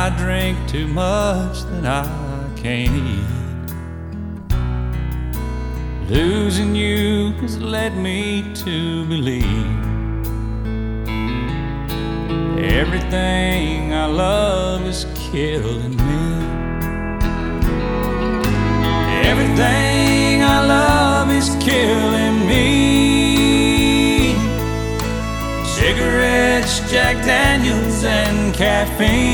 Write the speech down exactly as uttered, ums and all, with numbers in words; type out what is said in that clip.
I drink too much that I can't eat. Losing you has led me to believe everything I love is killing me. Everything I love is killing me. Cigarettes, Jack Daniels, and caffeine.